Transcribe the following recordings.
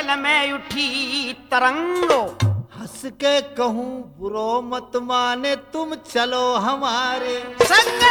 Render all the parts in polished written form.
दिल में उठी तरंगो। हंस के कहूँ बुरो मत माने तुम चलो हमारे संग।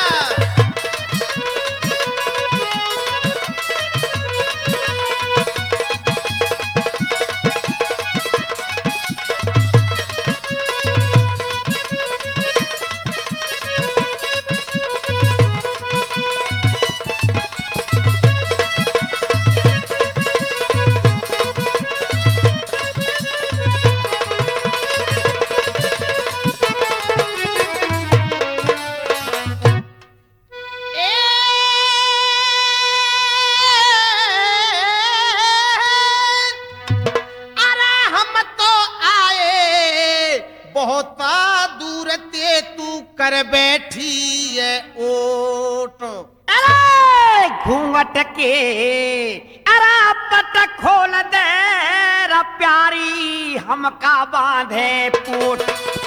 बहुत दूर ते तू कर बैठी है ओट। अरे घूंघट के अरे पट खोल दे रा प्यारी हमका बांधे पोट।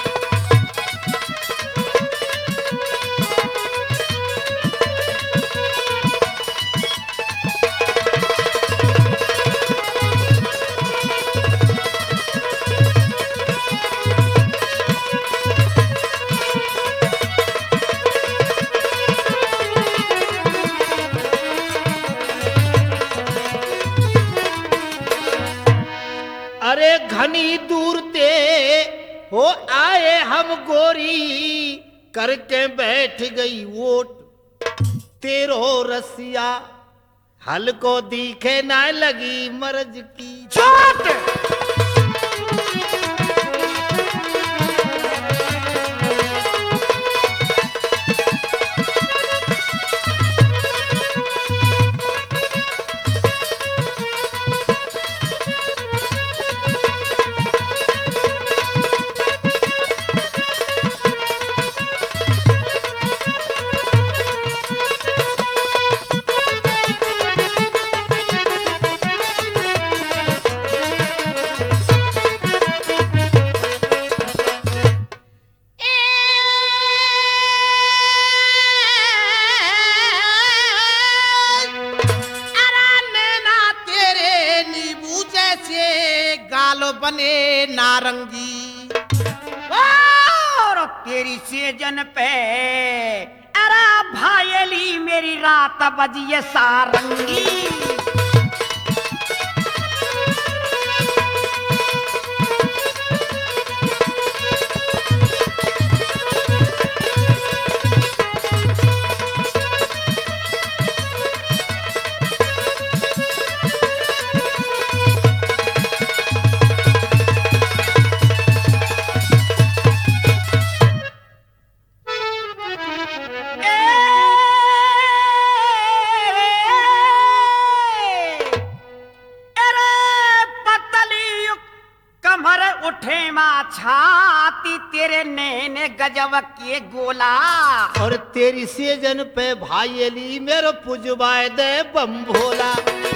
अरे घनी दूर ते हो आए हम गोरी करके बैठ गई वोट। तेरो रसिया हल को दिखे ना लगी मर्ज की चोट। बने नारंगी और तेरी सेजन पे अरे भायली मेरी रात बजिए सारंगी। छाती तेरे नैने गजब के गोला और तेरी सेजन पे भाईली मेरो पुजवाए दे बम भोला।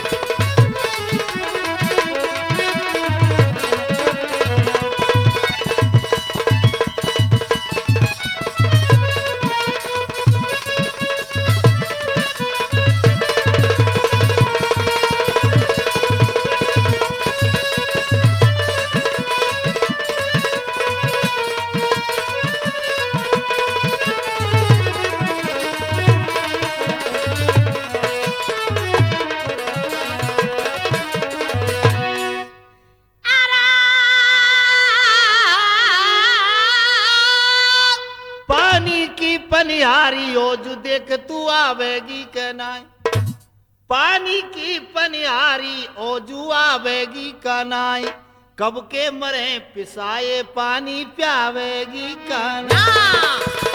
पनिहारी ओजू देख तू आवेगी के नाय। पानी की पनिहारी ओजू आवेगी का नाय। कब के मरे पिसाए पानी प्यावेगी का नाय।